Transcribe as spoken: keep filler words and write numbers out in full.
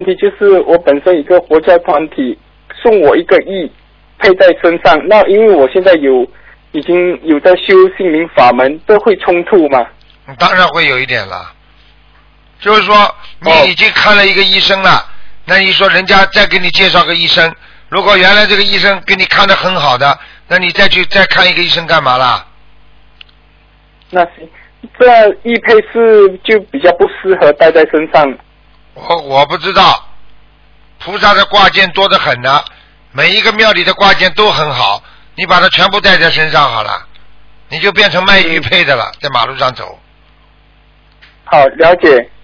题就是我本身一个佛教团体送我一个亿配在身上，那因为我现在有已经有在修心灵法门，这会冲突吗？ 当然会有一点了，就是说你已经看了一个医生了，哦、那你说人家再给你介绍个医生，如果原来这个医生给你看得很好的，那你再去再看一个医生干嘛啦？ 那行，这易配是就比较不适合带在身上。 我我不知道，菩萨的挂件多得很呢，每一个庙里的挂件都很好，你把它全部带在身上好了，你就变成卖玉佩的了，嗯、在马路上走。 好，了解。